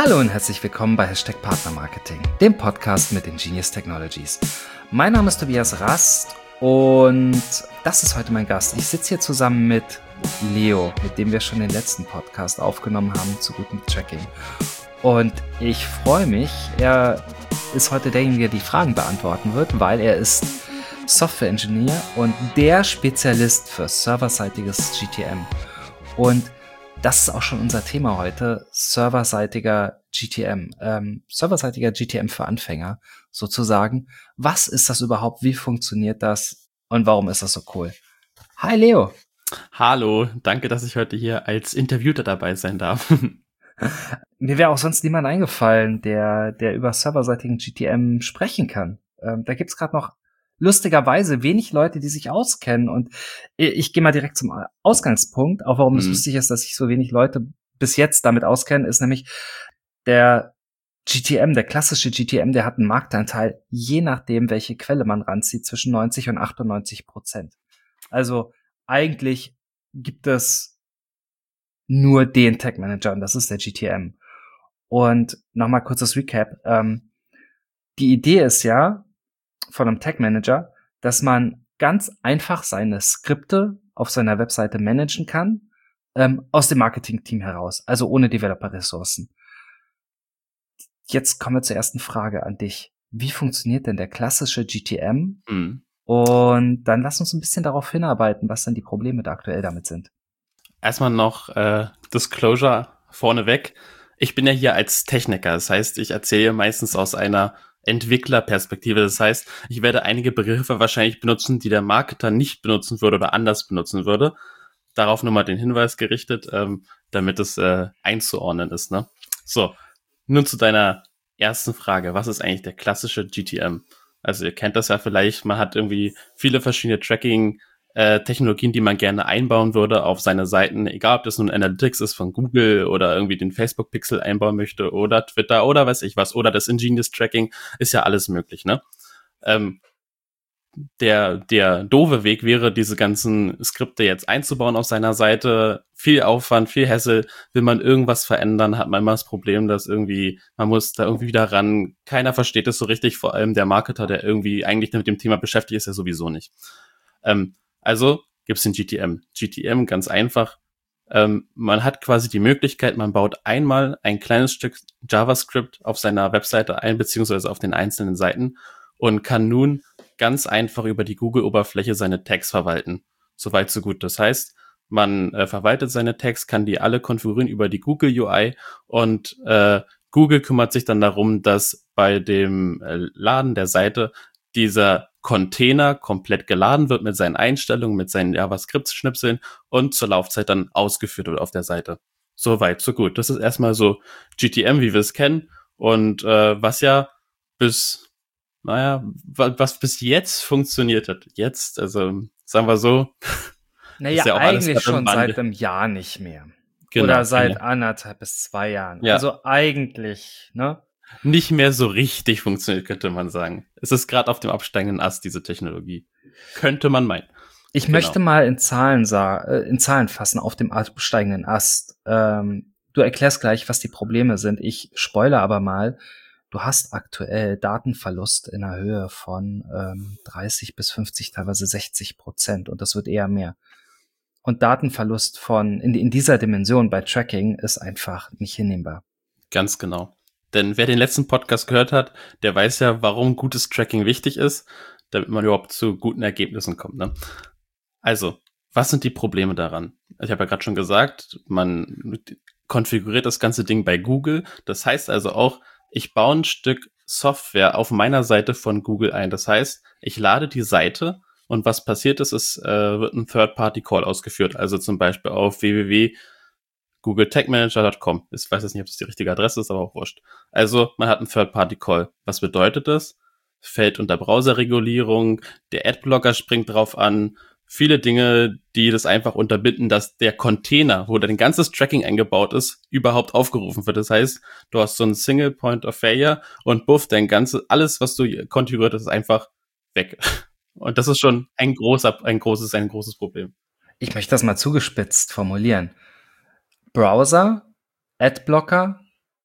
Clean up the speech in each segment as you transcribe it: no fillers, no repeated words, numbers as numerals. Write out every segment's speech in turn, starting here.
Hallo und herzlich willkommen bei #Partnermarketing, dem Podcast mit Ingenious Technologies. Mein Name ist Tobias Rast und das ist heute mein Gast. Ich sitze hier zusammen mit Leo, mit dem wir schon den letzten Podcast aufgenommen haben zu gutem Tracking. Und ich freue mich, er ist heute derjenige, der die Fragen beantworten wird, weil er ist Software-Engineer und der Spezialist für serverseitiges GTM. Und das ist auch schon unser Thema heute, serverseitiger GTM. Serverseitiger GTM für Anfänger sozusagen. Was ist das überhaupt? Wie funktioniert das? Und warum ist das so cool? Hi Leo. Hallo, danke, dass ich heute hier als Interviewter dabei sein darf. Mir wäre auch sonst niemand eingefallen, der über serverseitigen GTM sprechen kann. Da gibt's gerade noch lustigerweise wenig Leute, die sich auskennen. Und ich gehe mal direkt zum Ausgangspunkt. Auch warum es lustig ist, dass sich so wenig Leute bis jetzt damit auskennen, ist nämlich der GTM, der klassische GTM, der hat einen Marktanteil, je nachdem, welche Quelle man ranzieht, zwischen 90 und 98%. Also eigentlich gibt es nur den Tag Manager und das ist der GTM. Und nochmal kurzes Recap. Die Idee ist ja von einem Tag Manager, dass man ganz einfach seine Skripte auf seiner Webseite managen kann, aus dem Marketing-Team heraus, also ohne Developer-Ressourcen. Jetzt kommen wir zur ersten Frage an dich. Wie funktioniert denn der klassische GTM? Und dann lass uns ein bisschen darauf hinarbeiten, was denn die Probleme da aktuell damit sind. Erstmal noch Disclosure vorneweg. Ich bin ja hier als Techniker, das heißt, ich erzähle meistens aus einer Entwicklerperspektive. Das heißt, ich werde einige Begriffe wahrscheinlich benutzen, die der Marketer nicht benutzen würde oder anders benutzen würde. Darauf nochmal den Hinweis gerichtet, damit es einzuordnen ist. Ne? So, nun zu deiner ersten Frage. Was ist eigentlich der klassische GTM? Also ihr kennt das ja vielleicht, man hat irgendwie viele verschiedene Tracking-Technologien, die man gerne einbauen würde auf seine Seiten, egal ob das nun Analytics ist von Google oder irgendwie den Facebook-Pixel einbauen möchte oder Twitter oder weiß ich was, oder das Ingenious Tracking, ist ja alles möglich, ne? Der doofe Weg wäre, diese ganzen Skripte jetzt einzubauen auf seiner Seite. Viel Aufwand, viel Hassel. Will man irgendwas verändern, hat man immer das Problem, dass irgendwie, man muss da irgendwie wieder ran. Keiner versteht es so richtig, vor allem der Marketer, der irgendwie eigentlich mit dem Thema beschäftigt ist, ja sowieso nicht. Also gibt's den GTM. GTM, ganz einfach. Man hat quasi die Möglichkeit, man baut einmal ein kleines Stück JavaScript auf seiner Webseite ein, beziehungsweise auf den einzelnen Seiten und kann nun ganz einfach über die Google-Oberfläche seine Tags verwalten. Soweit, so gut. Das heißt, man verwaltet seine Tags, kann die alle konfigurieren über die Google-UI und Google kümmert sich dann darum, dass bei dem Laden der Seite dieser Container komplett geladen wird mit seinen Einstellungen, mit seinen JavaScript-Schnipseln und zur Laufzeit dann ausgeführt wird auf der Seite. Soweit, so gut. Das ist erstmal so GTM, wie wir es kennen und was bis jetzt funktioniert hat. Jetzt, also sagen wir so. Naja, ja eigentlich schon seit einem Jahr nicht mehr. Genau, oder seit 1,5 bis 2 Jahren. Ja. Also eigentlich, ne? Nicht mehr so richtig funktioniert, könnte man sagen. Es ist gerade auf dem absteigenden Ast, diese Technologie. Könnte man meinen. Ich möchte mal in Zahlen fassen, auf dem absteigenden Ast. Du erklärst gleich, was die Probleme sind. Ich spoilere aber mal. Du hast aktuell Datenverlust in der Höhe von 30 bis 50, teilweise 60%. Und das wird eher mehr. Und Datenverlust in dieser Dimension bei Tracking ist einfach nicht hinnehmbar. Ganz genau. Denn wer den letzten Podcast gehört hat, der weiß ja, warum gutes Tracking wichtig ist, damit man überhaupt zu guten Ergebnissen kommt. Ne? Also, was sind die Probleme daran? Ich habe ja gerade schon gesagt, man konfiguriert das ganze Ding bei Google. Das heißt also auch, ich baue ein Stück Software auf meiner Seite von Google ein. Das heißt, ich lade die Seite und was passiert ist, es wird ein Third-Party-Call ausgeführt. Also zum Beispiel auf www.googletagmanager.com. Ich weiß jetzt nicht, ob das die richtige Adresse ist, aber auch wurscht. Also man hat einen Third-Party-Call. Was bedeutet das? Fällt unter Browserregulierung, der Adblocker springt drauf an, viele Dinge, die das einfach unterbinden, dass der Container, wo dein ganzes Tracking eingebaut ist, überhaupt aufgerufen wird. Das heißt, du hast so einen Single Point of Failure und buff, alles, was du konfiguriert hast, ist einfach weg. Und das ist schon ein großes Problem. Ich möchte das mal zugespitzt formulieren. Browser, Adblocker,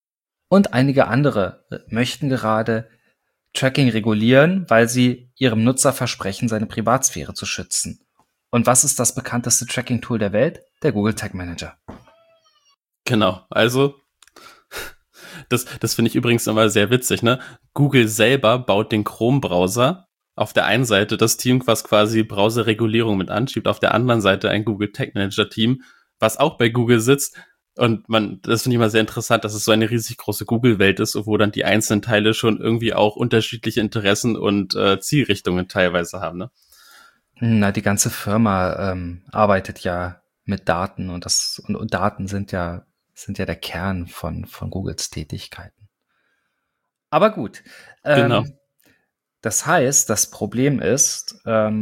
Und einige andere möchten gerade Tracking regulieren, weil sie ihrem Nutzer versprechen, seine Privatsphäre zu schützen. Und was ist das bekannteste Tracking-Tool der Welt? Der Google Tag Manager. Genau, also das finde ich übrigens immer sehr witzig, ne? Google selber baut den Chrome-Browser. Auf der einen Seite das Team, was quasi Browserregulierung mit anschiebt, auf der anderen Seite ein Google Tag Manager Team, was auch bei Google sitzt. Und das finde ich immer sehr interessant, dass es so eine riesig große Google-Welt ist, wo dann die einzelnen Teile schon irgendwie auch unterschiedliche Interessen und Zielrichtungen teilweise haben, ne? Na, die ganze Firma arbeitet ja mit Daten und Daten sind ja der Kern von Googles Tätigkeiten. Aber gut. Genau. Das heißt, das Problem ist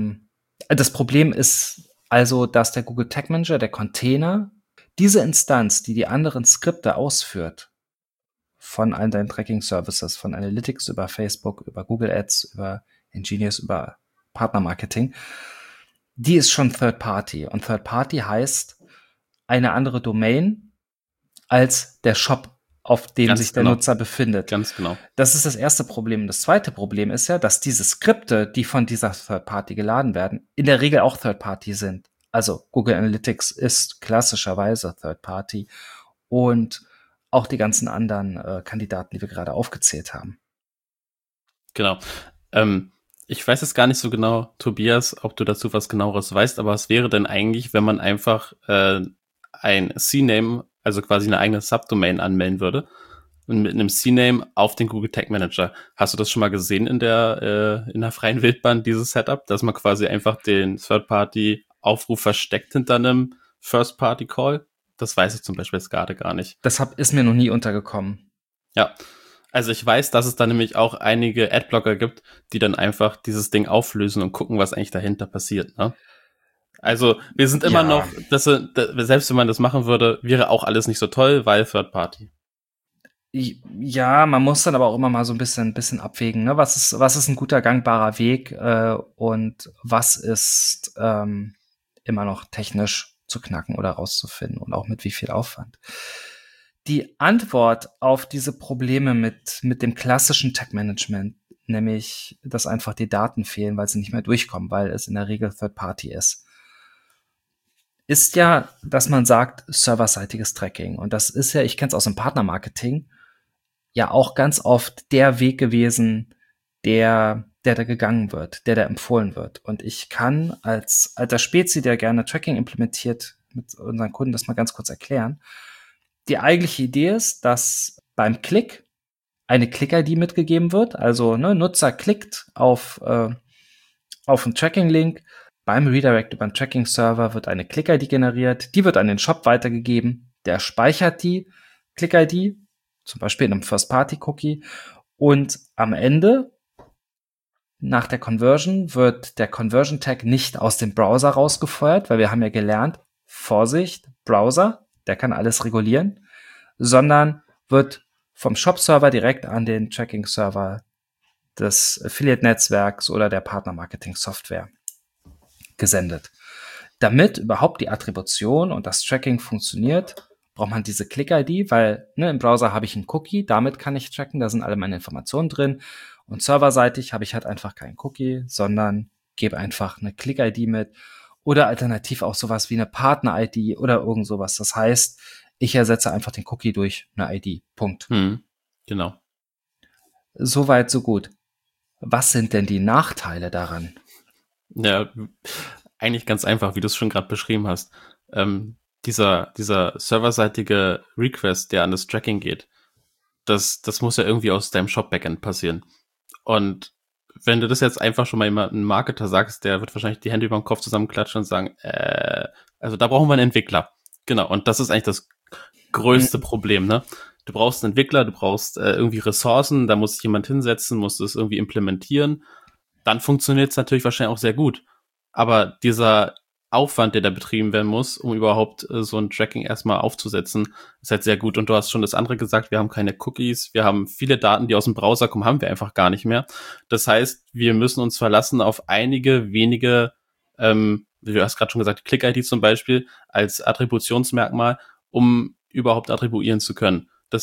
also, dass der Google Tag Manager, der Container, diese Instanz, die die anderen Skripte ausführt, von all deinen Tracking Services, von Analytics über Facebook, über Google Ads, über Ingenious, über Partnermarketing, die ist schon Third Party. Und Third Party heißt eine andere Domain als der Shop, auf dem sich der Nutzer befindet. Ganz genau. Das ist das erste Problem. Das zweite Problem ist ja, dass diese Skripte, die von dieser Third Party geladen werden, in der Regel auch Third Party sind. Also Google Analytics ist klassischerweise Third Party und auch die ganzen anderen Kandidaten, die wir gerade aufgezählt haben. Genau. Ich weiß jetzt gar nicht so genau, Tobias, ob du dazu was Genaueres weißt, aber was wäre denn eigentlich, wenn man einfach ein CNAME, also quasi eine eigene Subdomain anmelden würde und mit einem CNAME auf den Google Tag Manager? Hast du das schon mal gesehen in der freien Wildbahn, dieses Setup, dass man quasi einfach den Third-Party-Aufruf versteckt hinter einem First-Party-Call? Das weiß ich zum Beispiel jetzt gerade gar nicht. Deshalb ist mir noch nie untergekommen. Ja, also ich weiß, dass es da nämlich auch einige Adblocker gibt, die dann einfach dieses Ding auflösen und gucken, was eigentlich dahinter passiert, ne? Also wir sind immer noch, selbst wenn man das machen würde, wäre auch alles nicht so toll, weil Third Party. Ja, man muss dann aber auch immer mal so ein bisschen abwägen, ne? Was ist ein guter, gangbarer Weg und was ist immer noch technisch zu knacken oder rauszufinden und auch mit wie viel Aufwand. Die Antwort auf diese Probleme mit dem klassischen Tag-Management, nämlich, dass einfach die Daten fehlen, weil sie nicht mehr durchkommen, weil es in der Regel Third-Party ist ja, dass man sagt, serverseitiges Tracking. Und das ist ja, ich kenne es aus dem Partnermarketing, ja auch ganz oft der Weg gewesen, der da gegangen wird, der da empfohlen wird. Und ich kann als alter Spezi, der gerne Tracking implementiert, mit unseren Kunden das mal ganz kurz erklären. Die eigentliche Idee ist, dass beim Klick eine Click-ID mitgegeben wird. Also Nutzer klickt auf einen Tracking-Link. Beim Redirect über einen Tracking-Server wird eine Click-ID generiert. Die wird an den Shop weitergegeben. Der speichert die Click-ID, zum Beispiel in einem First-Party-Cookie. Und am Ende, nach der Conversion, wird der Conversion-Tag nicht aus dem Browser rausgefeuert, weil wir haben ja gelernt, Vorsicht, Browser, der kann alles regulieren, sondern wird vom Shop-Server direkt an den Tracking-Server des Affiliate-Netzwerks oder der Partner-Marketing-Software gesendet. Damit überhaupt die Attribution und das Tracking funktioniert, braucht man diese Click-ID, weil im Browser habe ich einen Cookie, damit kann ich tracken, da sind alle meine Informationen drin. Und serverseitig habe ich halt einfach keinen Cookie, sondern gebe einfach eine Click-ID mit oder alternativ auch sowas wie eine Partner-ID oder irgend sowas. Das heißt, ich ersetze einfach den Cookie durch eine ID. Punkt. Genau. Soweit, so gut. Was sind denn die Nachteile daran? Ja, eigentlich ganz einfach, wie du es schon gerade beschrieben hast. Dieser serverseitige Request, der an das Tracking geht, das muss ja irgendwie aus deinem Shop-Backend passieren. Und wenn du das jetzt einfach schon mal jemandem Marketer sagst, der wird wahrscheinlich die Hände über den Kopf zusammenklatschen und sagen, also da brauchen wir einen Entwickler. Genau, und das ist eigentlich das größte Problem, ne? Du brauchst einen Entwickler, du brauchst irgendwie Ressourcen, da muss sich jemand hinsetzen, muss das irgendwie implementieren. Dann funktioniert es natürlich wahrscheinlich auch sehr gut. Aber dieser Aufwand, der da betrieben werden muss, um überhaupt so ein Tracking erstmal aufzusetzen, ist halt sehr gut. Und du hast schon das andere gesagt, wir haben keine Cookies, wir haben viele Daten, die aus dem Browser kommen, haben wir einfach gar nicht mehr. Das heißt, wir müssen uns verlassen auf einige wenige, wie du hast gerade schon gesagt, Click-ID zum Beispiel, als Attributionsmerkmal, um überhaupt attribuieren zu können. Das heißt,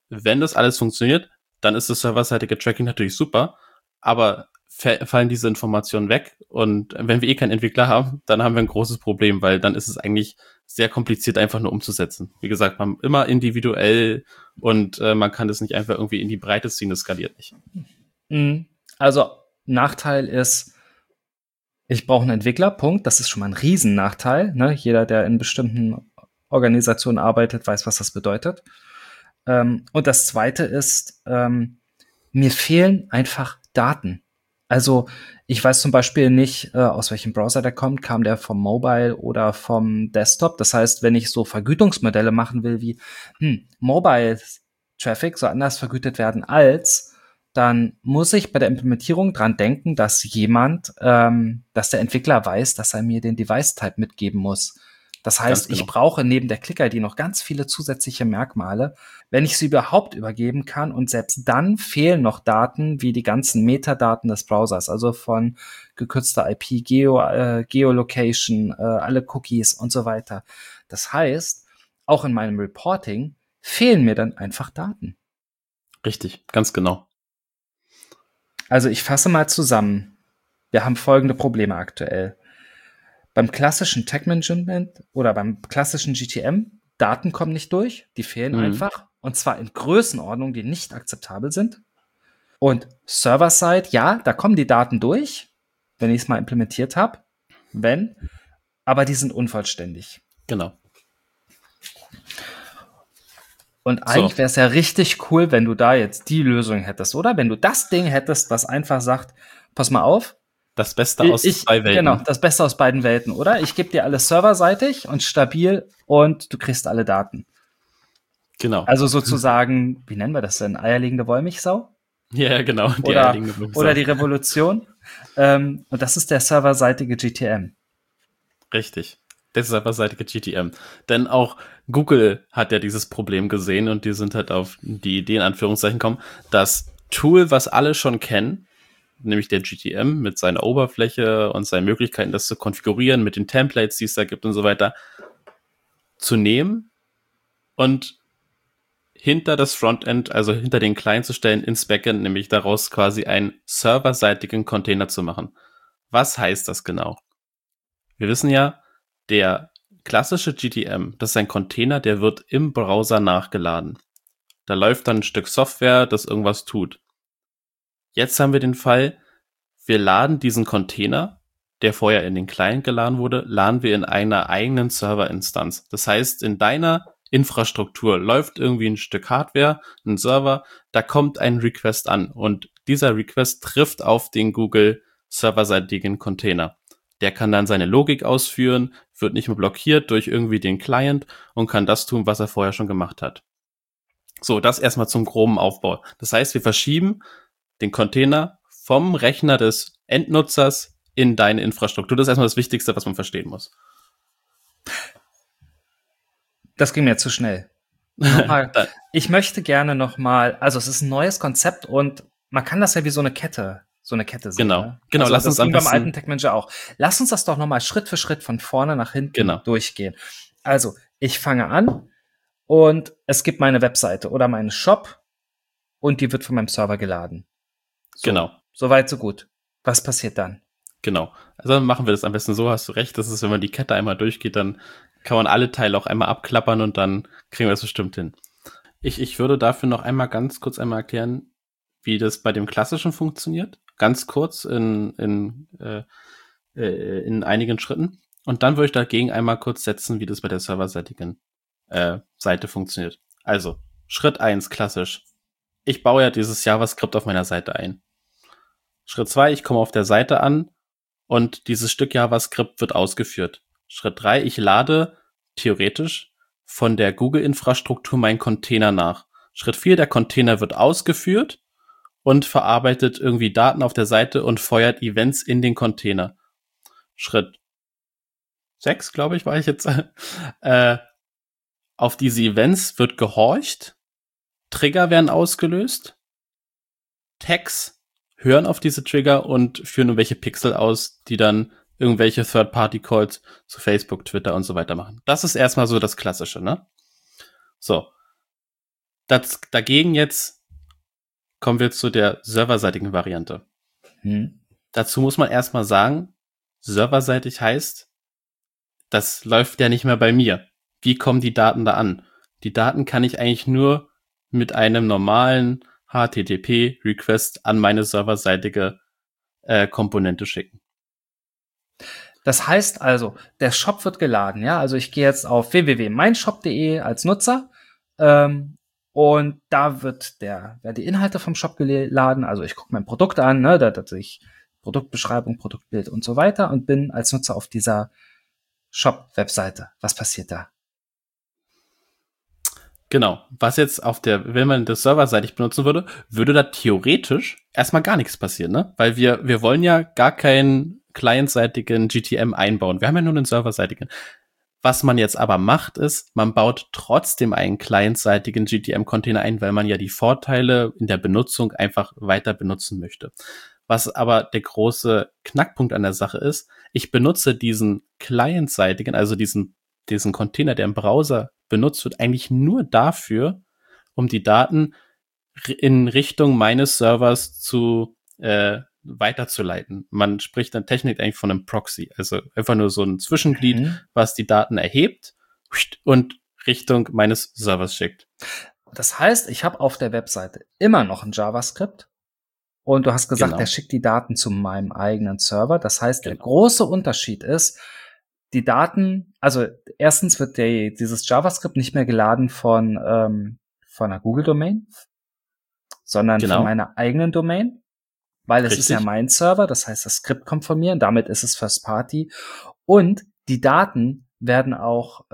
Wenn das alles funktioniert, dann ist das serverseitige Tracking natürlich super, aber fallen diese Informationen weg und wenn wir keinen Entwickler haben, dann haben wir ein großes Problem, weil dann ist es eigentlich sehr kompliziert, einfach nur umzusetzen. Wie gesagt, man immer individuell und man kann das nicht einfach irgendwie in die Breite ziehen, das skaliert nicht. Also Nachteil ist, ich brauche einen Entwickler, Punkt. Das ist schon mal ein Riesennachteil. Ne? Jeder, der in bestimmten Organisationen arbeitet, weiß, was das bedeutet. Und das Zweite ist, mir fehlen einfach Daten. Also ich weiß zum Beispiel nicht, aus welchem Browser der kommt. Kam der vom Mobile oder vom Desktop? Das heißt, wenn ich so Vergütungsmodelle machen will wie Mobile Traffic soll anders vergütet werden als, dann muss ich bei der Implementierung dran denken, dass dass der Entwickler weiß, dass er mir den Device-Type mitgeben muss. Das heißt, ich brauche neben der Click-ID noch ganz viele zusätzliche Merkmale, wenn ich sie überhaupt übergeben kann. Und selbst dann fehlen noch Daten wie die ganzen Metadaten des Browsers, also von gekürzter IP, Geolocation, alle Cookies und so weiter. Das heißt, auch in meinem Reporting fehlen mir dann einfach Daten. Richtig, ganz genau. Also ich fasse mal zusammen. Wir haben folgende Probleme aktuell. Beim klassischen Tag Management oder beim klassischen GTM, Daten kommen nicht durch, die fehlen einfach. Und zwar in Größenordnungen, die nicht akzeptabel sind. Und Server-Side, ja, da kommen die Daten durch, wenn ich es mal implementiert habe. Aber die sind unvollständig. Genau. Und eigentlich wäre es ja richtig cool, wenn du da jetzt die Lösung hättest, oder? Wenn du das Ding hättest, was einfach sagt, pass mal auf. Das Beste aus zwei Welten. Genau, das Beste aus beiden Welten, oder? Ich gebe dir alles serverseitig und stabil und du kriegst alle Daten. Genau. Also sozusagen, wie nennen wir das denn? Eierlegende Wollmilchsau? Ja, genau. Oder die Revolution. Und das ist der serverseitige GTM. Richtig. Der serverseitige GTM. Denn auch Google hat ja dieses Problem gesehen und die sind halt auf die Idee in Anführungszeichen gekommen, das Tool, was alle schon kennen, nämlich der GTM mit seiner Oberfläche und seinen Möglichkeiten, das zu konfigurieren, mit den Templates, die es da gibt und so weiter, zu nehmen und hinter das Frontend, also hinter den Client zu stellen, ins Backend, nämlich daraus quasi einen serverseitigen Container zu machen. Was heißt das genau? Wir wissen ja, der klassische GTM, das ist ein Container, der wird im Browser nachgeladen. Da läuft dann ein Stück Software, das irgendwas tut. Jetzt haben wir den Fall, wir laden diesen Container, der vorher in den Client geladen wurde, laden wir in einer eigenen Serverinstanz. Das heißt, in deiner Infrastruktur läuft irgendwie ein Stück Hardware, ein Server, da kommt ein Request an und dieser Request trifft auf den Google serverseitigen Container. Der kann dann seine Logik ausführen, wird nicht mehr blockiert durch irgendwie den Client und kann das tun, was er vorher schon gemacht hat. So, das erstmal zum groben Aufbau. Das heißt, wir verschieben den Container vom Rechner des Endnutzers in deine Infrastruktur. Das ist erstmal das Wichtigste, was man verstehen muss. Das ging mir zu schnell. Ich möchte gerne nochmal, also es ist ein neues Konzept und man kann das ja wie so eine Kette sehen. Genau, ne? Genau. Also Lass uns das ging beim alten Tag Manager auch. Lass uns das doch nochmal Schritt für Schritt von vorne nach hinten durchgehen. Also, ich fange an und es gibt meine Webseite oder meinen Shop und die wird von meinem Server geladen. So, genau. Soweit, so gut. Was passiert dann? Genau. Also machen wir das am besten so, hast du recht. Das ist, wenn man die Kette einmal durchgeht, dann kann man alle Teile auch einmal abklappern und dann kriegen wir das bestimmt hin. Ich würde dafür noch einmal ganz kurz erklären, wie das bei dem Klassischen funktioniert. Ganz kurz in einigen Schritten. Und dann würde ich dagegen einmal kurz setzen, wie das bei der serverseitigen Seite funktioniert. Also, Schritt 1, klassisch. Ich baue ja dieses JavaScript auf meiner Seite ein. Schritt 2, ich komme auf der Seite an und dieses Stück JavaScript wird ausgeführt. Schritt 3, ich lade theoretisch von der Google-Infrastruktur meinen Container nach. Schritt 4, der Container wird ausgeführt und verarbeitet irgendwie Daten auf der Seite und feuert Events in den Container. Schritt 6, glaube ich, war ich jetzt. Auf diese Events wird gehorcht, Trigger werden ausgelöst, Tags hören auf diese Trigger und führen irgendwelche Pixel aus, die dann irgendwelche Third-Party-Calls zu Facebook, Twitter und so weiter machen. Das ist erstmal so das Klassische, ne? So. Dagegen jetzt kommen wir zu der serverseitigen Variante. Dazu muss man erstmal sagen, serverseitig heißt, das läuft ja nicht mehr bei mir. Wie kommen die Daten da an? Die Daten kann ich eigentlich nur mit einem normalen HTTP-Request an meine serverseitige Komponente schicken. Das heißt also, der Shop wird geladen, ja. Also ich gehe jetzt auf www.meinshop.de als Nutzer und da werden die Inhalte vom Shop geladen. Also ich gucke mein Produkt an, ne, da ich Produktbeschreibung, Produktbild und so weiter und bin als Nutzer auf dieser Shop-Webseite. Was passiert da? Genau. Was jetzt wenn man das serverseitig benutzen würde, würde da theoretisch erstmal gar nichts passieren, ne? Weil wir wollen ja gar keinen clientseitigen GTM einbauen. Wir haben ja nur einen serverseitigen. Was man jetzt aber macht, ist, man baut trotzdem einen clientseitigen GTM-Container ein, weil man ja die Vorteile in der Benutzung einfach weiter benutzen möchte. Was aber der große Knackpunkt an der Sache ist, ich benutze diesen clientseitigen, also diesen Container, der im Browser benutzt wird, eigentlich nur dafür, um die Daten in Richtung meines Servers zu weiterzuleiten. Man spricht dann Technik eigentlich von einem Proxy, also einfach nur so ein Zwischenglied, was die Daten erhebt und Richtung meines Servers schickt. Das heißt, ich habe auf der Webseite immer noch ein JavaScript und du hast gesagt, Genau. der schickt die Daten zu meinem eigenen Server. Das heißt, der große Unterschied ist, die Daten, also erstens wird dieses JavaScript nicht mehr geladen von einer Google-Domain, sondern von meiner eigenen Domain, weil es ist ja mein Server, das heißt, das Skript kommt von mir und damit ist es First Party. Und die Daten werden auch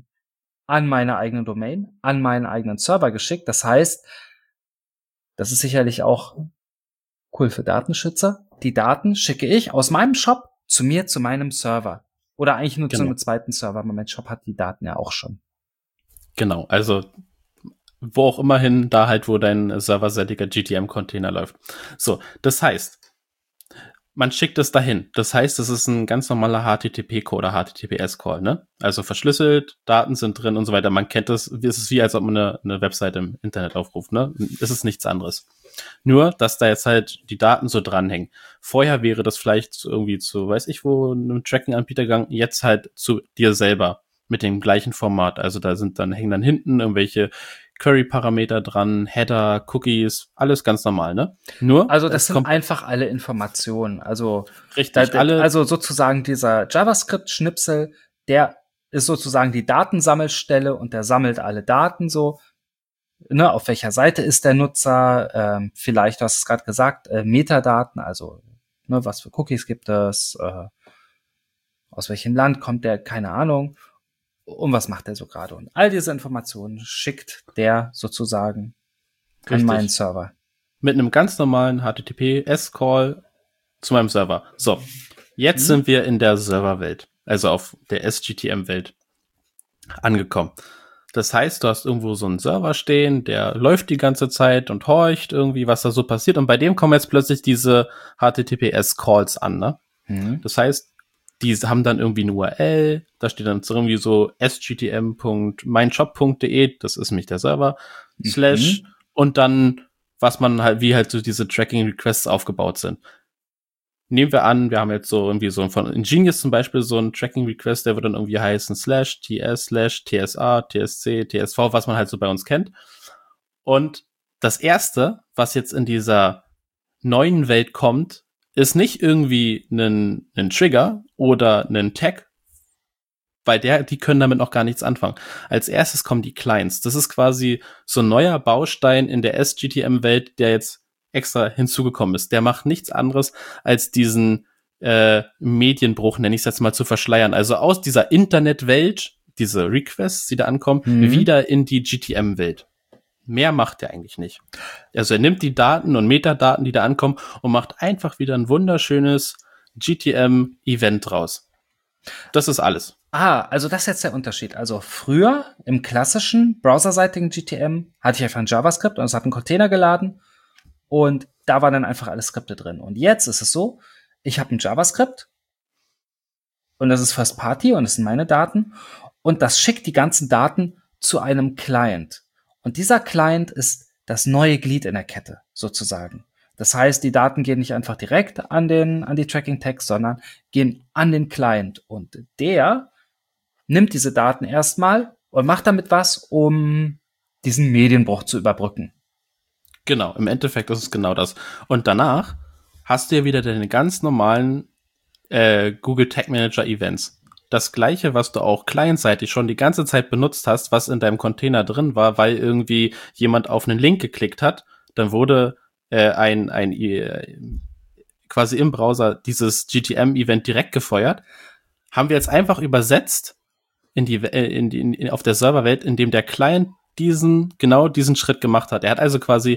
an meine eigene Domain, an meinen eigenen Server geschickt. Das heißt, das ist sicherlich auch cool für Datenschützer. Die Daten schicke ich aus meinem Shop zu meinem Server. Oder eigentlich nur zu einem zweiten Server, aber mein Shop hat die Daten ja auch schon. Genau, also wo auch immer hin, da halt, wo dein serverseitiger GTM-Container läuft. So, das heißt, man schickt es dahin. Das heißt, es ist ein ganz normaler HTTP-Call oder HTTPS-Call, ne? Also verschlüsselt, Daten sind drin und so weiter. Man kennt das, es ist wie, als ob man eine Webseite im Internet aufruft, ne? Es ist nichts anderes. Nur, dass da jetzt halt die Daten so dranhängen. Vorher wäre das vielleicht irgendwie zu, weiß ich wo, einem Tracking-Anbieter gegangen, jetzt halt zu dir selber mit dem gleichen Format. Also da hängen dann hinten irgendwelche Query-Parameter dran, Header, Cookies, alles ganz normal, ne? Nur, also das sind einfach alle Informationen. Also richtig, also sozusagen dieser JavaScript-Schnipsel, der ist sozusagen die Datensammelstelle und der sammelt alle Daten so. Ne, auf welcher Seite ist der Nutzer? Vielleicht, du hast es gerade gesagt, Metadaten, also ne, was für Cookies gibt es? Aus welchem Land kommt der? Keine Ahnung. Und was macht er so gerade? Und all diese Informationen schickt der sozusagen an meinen Server. Mit einem ganz normalen HTTPS-Call zu meinem Server. So, jetzt sind wir in der Serverwelt, also auf der SGTM-Welt angekommen. Das heißt, du hast irgendwo so einen Server stehen, der läuft die ganze Zeit und horcht irgendwie, was da so passiert. Und bei dem kommen jetzt plötzlich diese HTTPS-Calls an, ne? Das heißt, die haben dann irgendwie eine URL, da steht dann irgendwie so sgtm.meinshop.de, das ist nämlich der Server, / und dann, was man halt, wie halt so diese Tracking-Requests aufgebaut sind. Nehmen wir an, wir haben jetzt so irgendwie so von Ingenious zum Beispiel so einen Tracking-Request, der wird dann irgendwie heißen /TS/TSA, TSC, TSV, was man halt so bei uns kennt. Und das erste, was jetzt in dieser neuen Welt kommt, ist nicht irgendwie ein Trigger oder ein Tag, weil die können damit noch gar nichts anfangen. Als erstes kommen die Clients. Das ist quasi so ein neuer Baustein in der SGTM-Welt, der jetzt extra hinzugekommen ist. Der macht nichts anderes, als diesen Medienbruch, nenne ich es jetzt mal, zu verschleiern. Also aus dieser Internetwelt, diese Requests, die da ankommen, wieder in die GTM-Welt. Mehr macht er eigentlich nicht. Also er nimmt die Daten und Metadaten, die da ankommen, und macht einfach wieder ein wunderschönes GTM-Event draus. Das ist alles. Also das ist jetzt der Unterschied. Also früher im klassischen browserseitigen GTM hatte ich einfach ein JavaScript und es hat einen Container geladen und da waren dann einfach alle Skripte drin. Und jetzt ist es so, ich habe ein JavaScript und das ist First Party und das sind meine Daten und das schickt die ganzen Daten zu einem Client. Und dieser Client ist das neue Glied in der Kette, sozusagen. Das heißt, die Daten gehen nicht einfach direkt an die Tracking-Tags, sondern gehen an den Client. Und der nimmt diese Daten erstmal und macht damit was, um diesen Medienbruch zu überbrücken. Genau, im Endeffekt ist es genau das. Und danach hast du ja wieder deine ganz normalen Google Tag Manager Events. Das gleiche, was du auch clientseitig schon die ganze Zeit benutzt hast, was in deinem Container drin war, weil irgendwie jemand auf einen Link geklickt hat, dann wurde quasi im Browser dieses GTM-Event direkt gefeuert, haben wir jetzt einfach übersetzt auf der Serverwelt, in dem der Client genau diesen Schritt gemacht hat. Er hat also quasi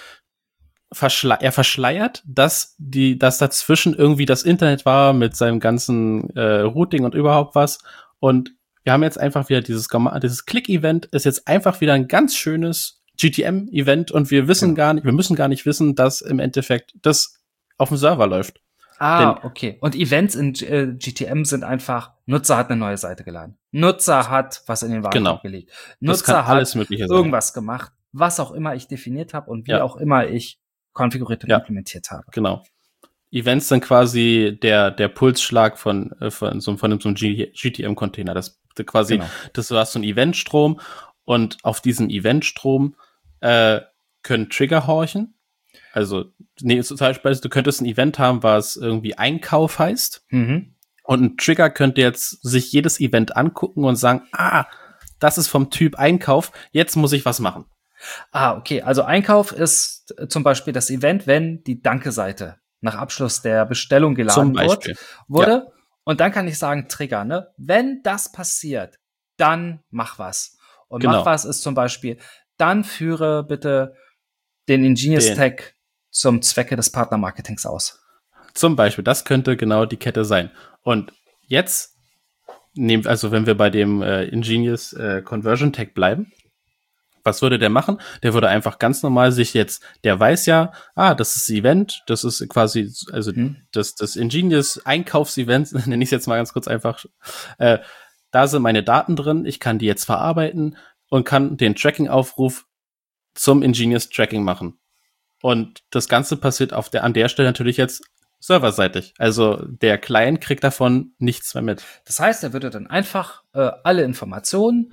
verschleiert, dass dazwischen irgendwie das Internet war mit seinem ganzen Routing und überhaupt was. Und wir haben jetzt einfach wieder dieses Click-Event ist jetzt einfach wieder ein ganz schönes GTM-Event und wir müssen gar nicht wissen, dass im Endeffekt das auf dem Server läuft. Okay. Und Events in GTM sind einfach, Nutzer hat eine neue Seite geladen. Nutzer hat was in den Warenkorb gelegt. Nutzer hat irgendwas gemacht, was auch immer ich definiert habe und wie auch immer ich konfiguriert und implementiert habe. Genau. Events sind quasi der Pulsschlag von so einem GTM-Container. Das quasi, du hast so einen Eventstrom und auf diesem Eventstrom können Trigger horchen. Also, zum Beispiel, du könntest ein Event haben, was irgendwie Einkauf heißt. Mhm. Und ein Trigger könnte jetzt sich jedes Event angucken und sagen, das ist vom Typ Einkauf, jetzt muss ich was machen. Okay. Also Einkauf ist zum Beispiel das Event, wenn die Danke-Seite nach Abschluss der Bestellung geladen wurde. Ja. Und dann kann ich sagen, Trigger, ne? Wenn das passiert, dann mach was. Und mach was ist zum Beispiel, dann führe bitte den Ingenious-Tag zum Zwecke des Partnermarketings aus. Zum Beispiel, das könnte genau die Kette sein. Und jetzt, wenn wir bei dem Ingenious Conversion Tag bleiben, was würde der machen? Der würde einfach ganz normal der weiß ja, das ist Event, das ist quasi, also das Ingenious Einkaufsevent, nenne ich es jetzt mal ganz kurz einfach, da sind meine Daten drin, ich kann die jetzt verarbeiten und kann den Tracking-Aufruf zum Ingenious Tracking machen. Und das Ganze passiert an der Stelle natürlich jetzt serverseitig. Also der Client kriegt davon nichts mehr mit. Das heißt, er würde dann einfach alle Informationen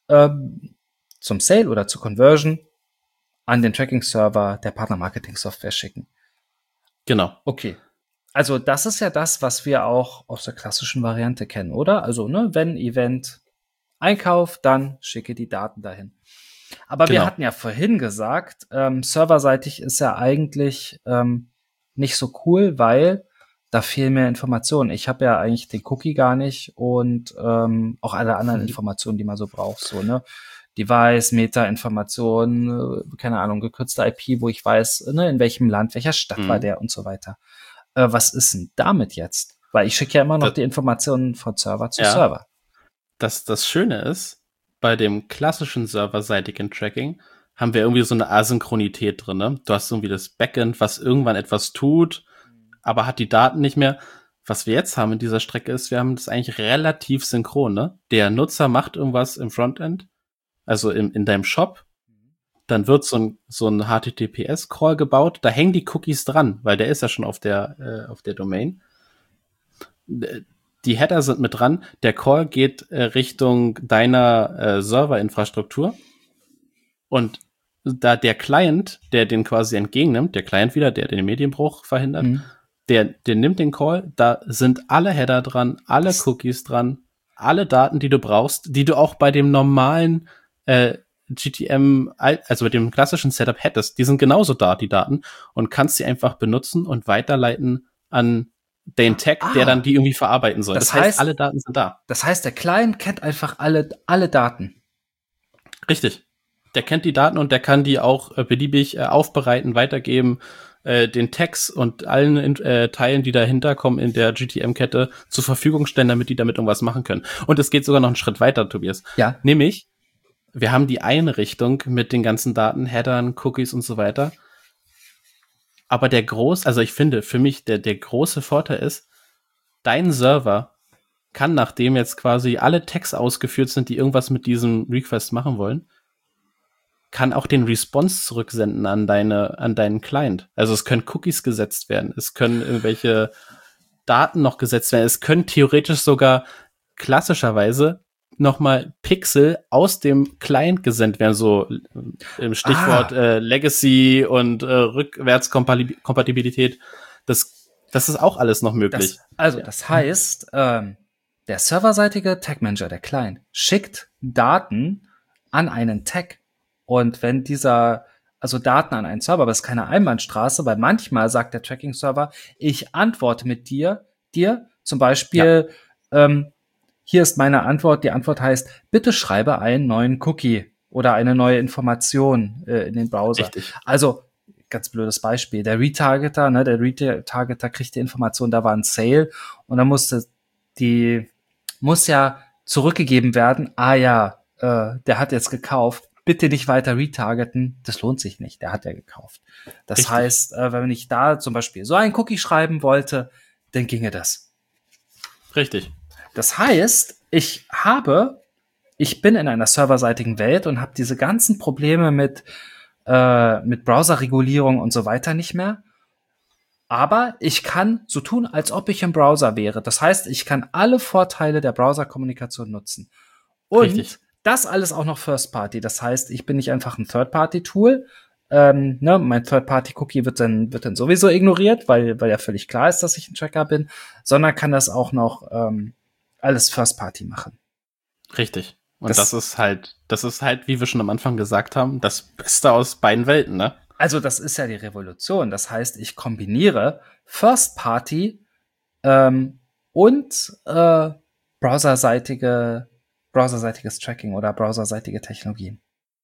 zum Sale oder zur Conversion an den Tracking-Server der Partner-Marketing-Software schicken. Genau. Okay. Also das ist ja das, was wir auch aus der klassischen Variante kennen, oder? Also wenn Event Einkauf, dann schicke die Daten dahin. Aber wir hatten ja vorhin gesagt, serverseitig ist ja eigentlich nicht so cool, weil da fehlen mehr Informationen. Ich habe ja eigentlich den Cookie gar nicht und auch alle anderen Informationen, die man so braucht. So, ne? Device, Meta-Informationen, keine Ahnung, gekürzte IP, wo ich weiß, in welchem Land, welcher Stadt war der und so weiter. Was ist denn damit jetzt? Weil ich schicke ja immer noch die Informationen von Server zu Server. Das Schöne ist, bei dem klassischen serverseitigen Tracking haben wir irgendwie so eine Asynchronität drin. Ne? Du hast irgendwie das Backend, was irgendwann etwas tut, aber hat die Daten nicht mehr. Was wir jetzt haben in dieser Strecke ist, wir haben das eigentlich relativ synchron. Ne? Der Nutzer macht irgendwas im Frontend, also in deinem Shop. Dann wird so ein HTTPS-Call gebaut. Da hängen die Cookies dran, weil der ist ja schon auf der Domain. Die Header sind mit dran. Der Call geht Richtung deiner Serverinfrastruktur. Und da der Client, der den quasi entgegennimmt, der Client wieder, der den Medienbruch verhindert, der nimmt den Call, da sind alle Header dran, alle Cookies dran, alle Daten, die du brauchst, die du auch bei dem normalen GTM, also mit dem klassischen Setup hättest. Die sind genauso da, die Daten, und kannst sie einfach benutzen und weiterleiten an den Tag, der dann die irgendwie verarbeiten soll. Das heißt, alle Daten sind da. Das heißt, der Client kennt einfach alle Daten. Richtig. Der kennt die Daten und der kann die auch beliebig aufbereiten, weitergeben, den Tags und allen Teilen, die dahinter kommen in der GTM-Kette, zur Verfügung stellen, damit die damit irgendwas machen können. Und es geht sogar noch einen Schritt weiter, Tobias. Ja. Nämlich, wir haben die Einrichtung mit den ganzen Daten, Headern, Cookies und so weiter. Aber ich finde, für mich der große Vorteil ist, dein Server kann, nachdem jetzt quasi alle Tags ausgeführt sind, die irgendwas mit diesem Request machen wollen, kann auch den Response zurücksenden an deinen Client. Also es können Cookies gesetzt werden, es können irgendwelche Daten noch gesetzt werden, es können theoretisch sogar klassischerweise nochmal Pixel aus dem Client gesendet werden, so im Stichwort Legacy und Rückwärtskompatibilität. Das ist auch alles noch möglich. Das heißt, der serverseitige Tag Manager, der Client, schickt Daten an einen Tag. Und wenn Daten an einen Server, aber es ist keine Einbahnstraße, weil manchmal sagt der Tracking-Server, ich antworte mit dir zum Beispiel, hier ist meine Antwort, die Antwort heißt, bitte schreibe einen neuen Cookie oder eine neue Information in den Browser. Richtig. Also, ganz blödes Beispiel, der Retargeter kriegt die Information, da war ein Sale und dann muss ja zurückgegeben werden, der hat jetzt gekauft, bitte nicht weiter retargeten, das lohnt sich nicht, der hat ja gekauft. Das Richtig. heißt, wenn ich da zum Beispiel so einen Cookie schreiben wollte, dann ginge das. Richtig. Das heißt, ich bin in einer serverseitigen Welt und habe diese ganzen Probleme mit Browserregulierung und so weiter nicht mehr. Aber ich kann so tun, als ob ich im Browser wäre. Das heißt, ich kann alle Vorteile der Browserkommunikation nutzen. Und Richtig. Das alles auch noch First Party. Das heißt, ich bin nicht einfach ein Third-Party-Tool. Mein Third-Party-Cookie wird dann sowieso ignoriert, weil ja völlig klar ist, dass ich ein Tracker bin, sondern kann das auch noch alles First Party machen. Richtig. Und das ist halt, wie wir schon am Anfang gesagt haben, das Beste aus beiden Welten, ne? Also das ist ja die Revolution. Das heißt, ich kombiniere First Party und browserseitiges Tracking oder browserseitige Technologien.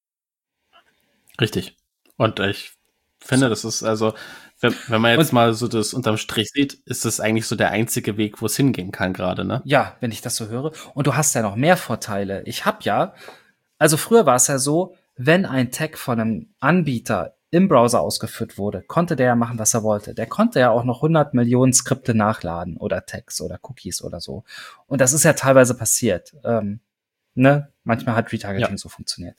Richtig. Und ich finde, das ist also, wenn man jetzt mal so das unterm Strich sieht, ist das eigentlich so der einzige Weg, wo es hingehen kann gerade, ne? Ja, wenn ich das so höre. Und du hast ja noch mehr Vorteile. Also früher war es ja so, wenn ein Tag von einem Anbieter im Browser ausgeführt wurde, konnte der ja machen, was er wollte. Der konnte ja auch noch 100 Millionen Skripte nachladen oder Tags oder Cookies oder so. Und das ist ja teilweise passiert. Manchmal hat Retargeting so funktioniert.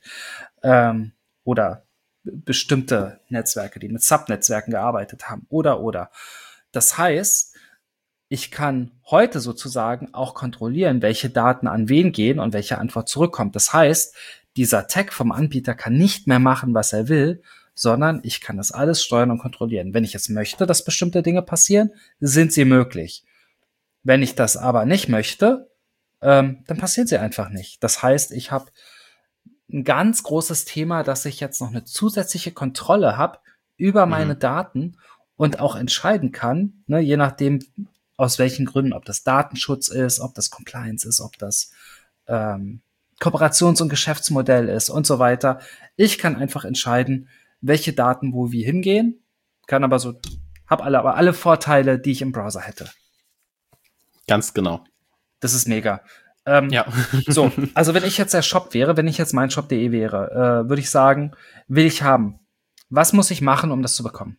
Oder bestimmte Netzwerke, die mit Subnetzwerken gearbeitet haben. Oder. Das heißt, ich kann heute sozusagen auch kontrollieren, welche Daten an wen gehen und welche Antwort zurückkommt. Das heißt, dieser Tag vom Anbieter kann nicht mehr machen, was er will, sondern ich kann das alles steuern und kontrollieren. Wenn ich es möchte, dass bestimmte Dinge passieren, sind sie möglich. Wenn ich das aber nicht möchte, dann passieren sie einfach nicht. Das heißt, ich habe ein ganz großes Thema, dass ich jetzt noch eine zusätzliche Kontrolle habe über meine Daten und auch entscheiden kann, ne, je nachdem, aus welchen Gründen, ob das Datenschutz ist, ob das Compliance ist, ob das Kooperations- und Geschäftsmodell ist und so weiter. Ich kann einfach entscheiden, welche Daten wo wie hingehen, habe alle Vorteile, die ich im Browser hätte. Ganz genau. Das ist mega. So, also wenn ich jetzt der Shop wäre, wenn ich jetzt mein Shop.de wäre, würde ich sagen, will ich haben. Was muss ich machen, um das zu bekommen?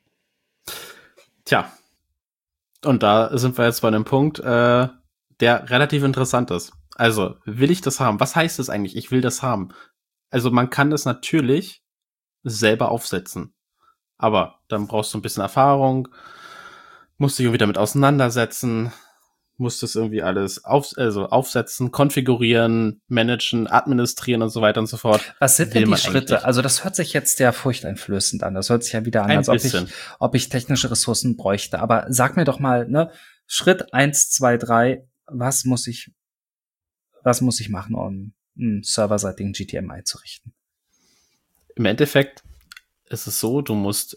Tja. Und da sind wir jetzt bei einem Punkt, der relativ interessant ist. Also, will ich das haben? Was heißt das eigentlich? Ich will das haben. Also, man kann das natürlich selber aufsetzen. Aber dann brauchst du ein bisschen Erfahrung, musst dich irgendwie damit auseinandersetzen, musst das irgendwie alles aufsetzen, konfigurieren, managen, administrieren und so weiter und so fort. Was sind denn die Schritte? Also das hört sich jetzt sehr furchteinflößend an. Das hört sich ja wieder an, als ob ich technische Ressourcen bräuchte. Aber sag mir doch mal, ne, Schritt 1, 2, 3, was muss ich machen, um einen serverseitigen GTM einzurichten? Im Endeffekt ist es so, du musst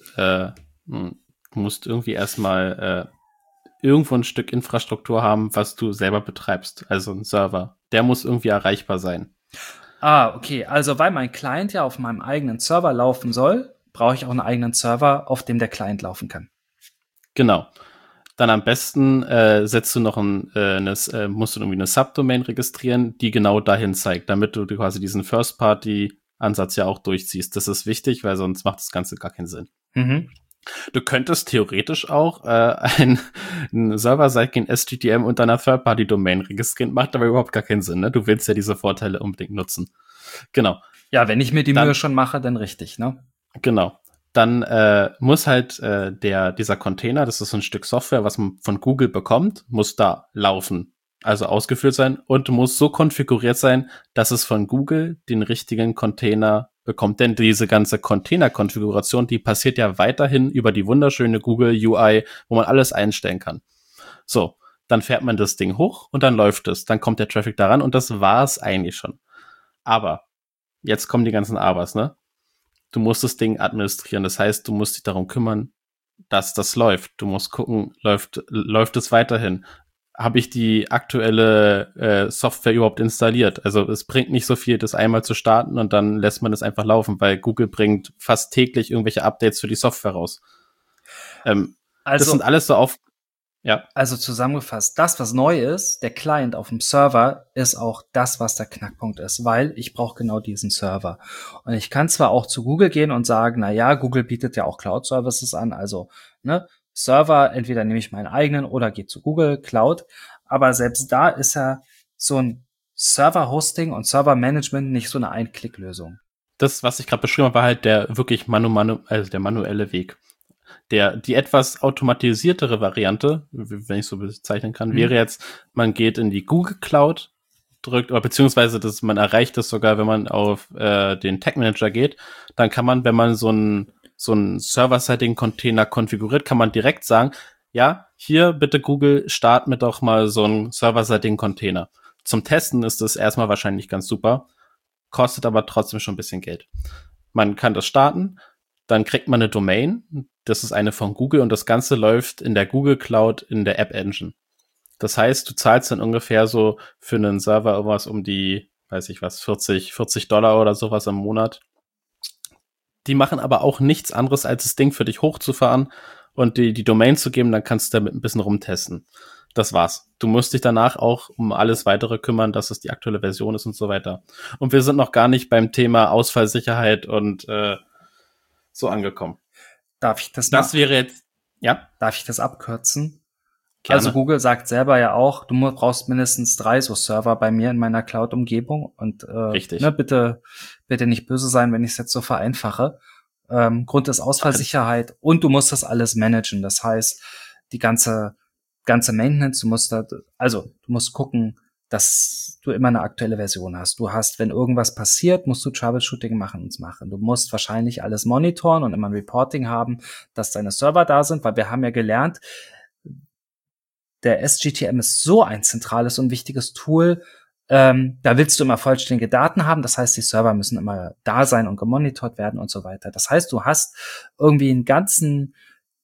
irgendwie erstmal irgendwo ein Stück Infrastruktur haben, was du selber betreibst, also ein Server. Der muss irgendwie erreichbar sein. Okay. Also weil mein Client ja auf meinem eigenen Server laufen soll, brauche ich auch einen eigenen Server, auf dem der Client laufen kann. Genau. Dann am besten setzt du noch musst du irgendwie eine Subdomain registrieren, die genau dahin zeigt, damit du quasi diesen First-Party-Ansatz ja auch durchziehst. Das ist wichtig, weil sonst macht das Ganze gar keinen Sinn. Mhm. Du könntest theoretisch auch einen serverseitigen SGTM unter einer Third-Party-Domain registrieren, macht aber überhaupt gar keinen Sinn, ne? Du willst ja diese Vorteile unbedingt nutzen. Genau. Ja, wenn ich mir die Dann- Mühe schon mache, dann richtig, ne? Genau. Dann muss halt dieser Container, das ist so ein Stück Software, was man von Google bekommt, muss da laufen. Also ausgeführt sein und muss so konfiguriert sein, dass es von Google den richtigen Container bekommt. Denn diese ganze Container-Konfiguration, die passiert ja weiterhin über die wunderschöne Google UI, wo man alles einstellen kann. So, dann fährt man das Ding hoch und dann läuft es. Dann kommt der Traffic daran und das war's eigentlich schon. Aber jetzt kommen die ganzen Abers, ne? Du musst das Ding administrieren. Das heißt, du musst dich darum kümmern, dass das läuft. Du musst gucken, läuft es weiterhin? Habe ich die aktuelle Software überhaupt installiert? Also es bringt nicht so viel, das einmal zu starten und dann lässt man es einfach laufen, weil Google bringt fast täglich irgendwelche Updates für die Software raus. Das sind alles so ja. Also zusammengefasst, das, was neu ist, der Client auf dem Server, ist auch das, was der Knackpunkt ist, weil ich brauche genau diesen Server. Und ich kann zwar auch zu Google gehen und sagen, na ja, Google bietet ja auch Cloud-Services an, also ne, Server, entweder nehme ich meinen eigenen oder gehe zu Google Cloud, aber selbst da ist ja so ein Server-Hosting und Server-Management nicht so eine Ein-Klick-Lösung. Das, was ich gerade beschrieben habe, war halt der wirklich also der manuelle Weg. Die etwas automatisiertere Variante, wenn ich so bezeichnen kann, wäre jetzt, man geht in die Google Cloud, drückt, oder beziehungsweise man erreicht das sogar, wenn man auf den Tag Manager geht, dann kann man, wenn man so einen Server-Side-Container konfiguriert, kann man direkt sagen, ja, hier bitte Google, start mir doch mal so einen Server-Side-Container. Zum Testen ist das erstmal wahrscheinlich ganz super, kostet aber trotzdem schon ein bisschen Geld. Man kann das starten, dann kriegt man eine Domain, das ist eine von Google und das Ganze läuft in der Google Cloud in der App Engine. Das heißt, du zahlst dann ungefähr so für einen Server irgendwas um die, weiß ich was, $40 oder sowas im Monat. Die machen aber auch nichts anderes, als das Ding für dich hochzufahren und die Domain zu geben, dann kannst du damit ein bisschen rumtesten. Das war's. Du musst dich danach auch um alles weitere kümmern, dass es die aktuelle Version ist und so weiter. Und wir sind noch gar nicht beim Thema Ausfallsicherheit und so angekommen. Darf ich das wäre jetzt, ja? Darf ich das abkürzen? Gerne. Also Google sagt selber ja auch, du brauchst mindestens 3 so Server bei mir in meiner Cloud-Umgebung und Richtig. Ne, bitte nicht böse sein, wenn ich es jetzt so vereinfache. Grund ist Ausfallsicherheit und du musst das alles managen. Das heißt, die ganze Maintenance, du musst gucken, dass du immer eine aktuelle Version hast. Du hast, wenn irgendwas passiert, musst du Troubleshooting machen. Du musst wahrscheinlich alles monitoren und immer ein Reporting haben, dass deine Server da sind, weil wir haben ja gelernt, der SGTM ist so ein zentrales und wichtiges Tool. Da willst du immer vollständige Daten haben. Das heißt, die Server müssen immer da sein und gemonitort werden und so weiter. Das heißt, du hast irgendwie einen ganzen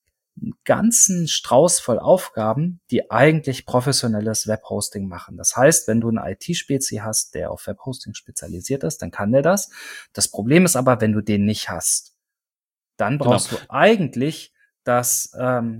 Strauß voll Aufgaben, die eigentlich professionelles Webhosting machen. Das heißt, wenn du einen IT-Spezi hast, der auf Webhosting spezialisiert ist, dann kann der das. Das Problem ist aber, wenn du den nicht hast, dann brauchst du eigentlich das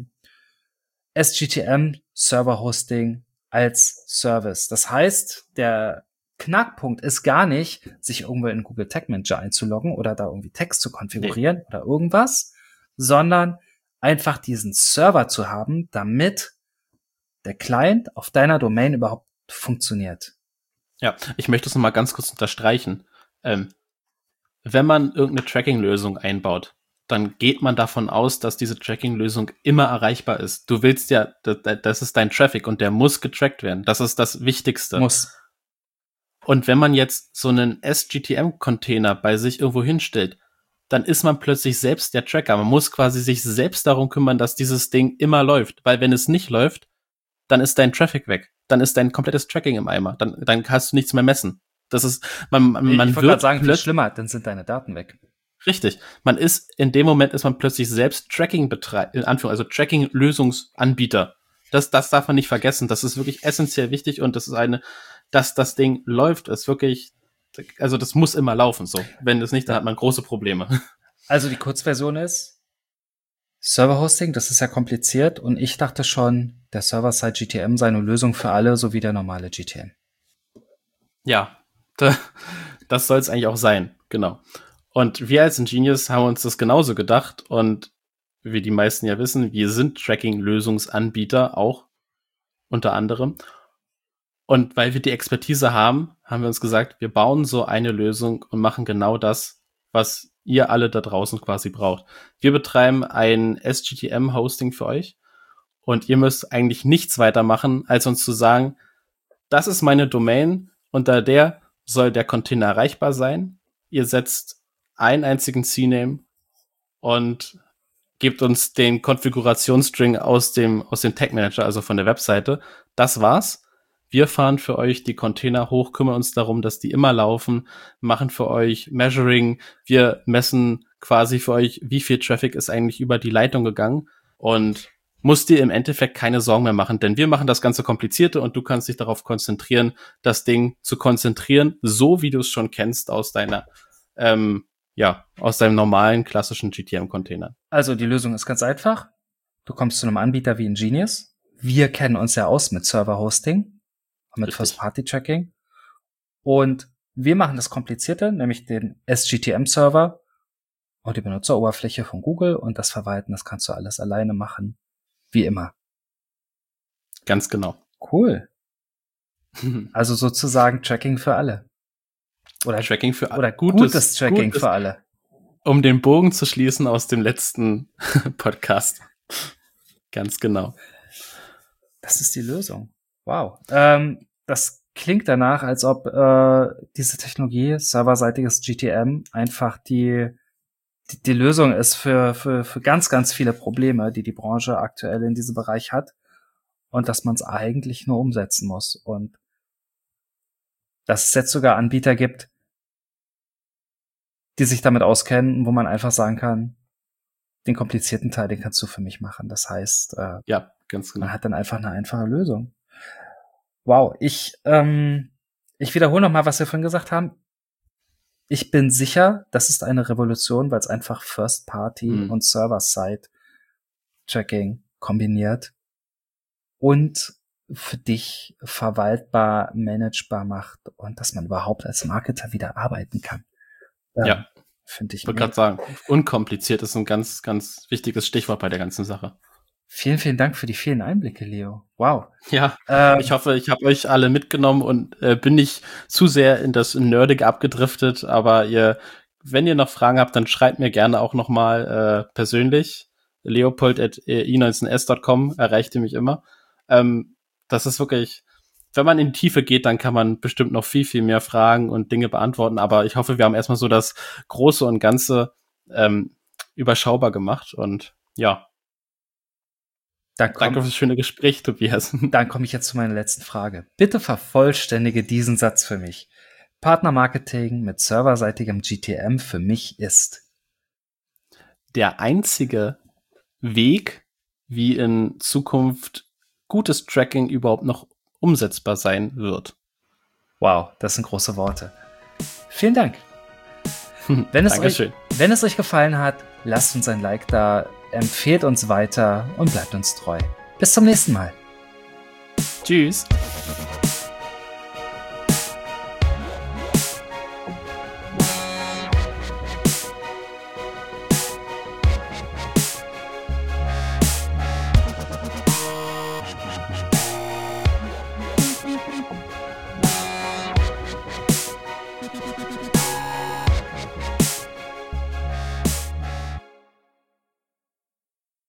SGTM Server Hosting als Service. Das heißt, der Knackpunkt ist gar nicht, sich irgendwo in Google Tag Manager einzuloggen oder da irgendwie Text zu konfigurieren oder irgendwas, sondern einfach diesen Server zu haben, damit der Client auf deiner Domain überhaupt funktioniert. Ja, ich möchte es noch mal ganz kurz unterstreichen. Wenn man irgendeine Tracking-Lösung einbaut, dann geht man davon aus, dass diese Tracking-Lösung immer erreichbar ist. Du willst ja, das ist dein Traffic und der muss getrackt werden. Das ist das Wichtigste. Muss. Und wenn man jetzt so einen SGTM-Container bei sich irgendwo hinstellt, dann ist man plötzlich selbst der Tracker. Man muss quasi sich selbst darum kümmern, dass dieses Ding immer läuft. Weil wenn es nicht läuft, dann ist dein Traffic weg. Dann ist dein komplettes Tracking im Eimer. Dann hast du nichts mehr messen. Das ist, man ich wollte wird sagen, viel schlimmer, dann sind deine Daten weg. Richtig. In dem Moment ist man plötzlich selbst in Anführung, also Tracking-Lösungsanbieter. Das darf man nicht vergessen. Das ist wirklich essentiell wichtig und dass das Ding läuft, ist wirklich, also das muss immer laufen, so. Wenn es nicht, dann hat man große Probleme. Also die Kurzversion ist Server-Hosting, das ist ja kompliziert und ich dachte schon, der Server-Side GTM sei eine Lösung für alle, so wie der normale GTM. Ja, das soll es eigentlich auch sein, genau. Und wir als Ingenious haben uns das genauso gedacht und wie die meisten ja wissen, wir sind Tracking-Lösungsanbieter auch unter anderem. Und weil wir die Expertise haben, haben wir uns gesagt, wir bauen so eine Lösung und machen genau das, was ihr alle da draußen quasi braucht. Wir betreiben ein SGTM-Hosting für euch und ihr müsst eigentlich nichts weiter machen, als uns zu sagen, das ist meine Domain, unter der soll der Container erreichbar sein. Ihr setzt einen einzigen CNAME und gebt uns den Konfigurationsstring aus dem Tag Manager, also von der Webseite. Das war's. Wir fahren für euch die Container hoch, kümmern uns darum, dass die immer laufen, machen für euch Measuring. Wir messen quasi für euch, wie viel Traffic ist eigentlich über die Leitung gegangen und musst dir im Endeffekt keine Sorgen mehr machen, denn wir machen das ganze Komplizierte und du kannst dich darauf konzentrieren, das Ding zu konzentrieren, so wie du es schon kennst aus deiner aus deinem normalen, klassischen GTM-Container. Also die Lösung ist ganz einfach. Du kommst zu einem Anbieter wie Ingenious. Wir kennen uns ja aus mit Server-Hosting, mit First-Party-Tracking. Und wir machen das Komplizierte, nämlich den SGTM-Server und die Benutzeroberfläche von Google und das Verwalten, das kannst du alles alleine machen, wie immer. Ganz genau. Cool. Also sozusagen Tracking für alle. Oder Tracking für alle. Oder gutes Tracking für alle. Um den Bogen zu schließen aus dem letzten Podcast. Ganz genau. Das ist die Lösung. Wow. Das klingt danach, als ob diese Technologie, serverseitiges GTM, einfach die Lösung ist für ganz, ganz viele Probleme, die Branche aktuell in diesem Bereich hat. Und dass man es eigentlich nur umsetzen muss. Und dass es jetzt sogar Anbieter gibt, die sich damit auskennen, wo man einfach sagen kann, den komplizierten Teil, den kannst du für mich machen. Das heißt, ja, ganz genau. Man hat dann einfach eine einfache Lösung. Wow, ich wiederhole noch mal, was wir vorhin gesagt haben. Ich bin sicher, das ist eine Revolution, weil es einfach First-Party und Server-Side-Tracking kombiniert und für dich verwaltbar, managebar macht und dass man überhaupt als Marketer wieder arbeiten kann. Ja, finde ich. Ich wollte gerade sagen, unkompliziert ist ein ganz, ganz wichtiges Stichwort bei der ganzen Sache. Vielen, vielen Dank für die vielen Einblicke, Leo. Wow. Ja, ich hoffe, ich habe euch alle mitgenommen und bin nicht zu sehr in das Nerdige abgedriftet, aber wenn ihr noch Fragen habt, dann schreibt mir gerne auch noch mal persönlich. leopold@i19s.com erreicht ihr mich immer. Das ist wirklich, wenn man in die Tiefe geht, dann kann man bestimmt noch viel, viel mehr Fragen und Dinge beantworten. Aber ich hoffe, wir haben erstmal so das Große und Ganze überschaubar gemacht. Und ja, danke für das schöne Gespräch, Tobias. Dann komme ich jetzt zu meiner letzten Frage. Bitte vervollständige diesen Satz für mich. Partnermarketing mit serverseitigem GTM für mich ist der einzige Weg, wie in Zukunft gutes Tracking überhaupt noch umsetzbar sein wird. Wow, das sind große Worte. Vielen Dank. Wenn es euch gefallen hat, lasst uns ein Like da, empfehlt uns weiter und bleibt uns treu. Bis zum nächsten Mal. Tschüss.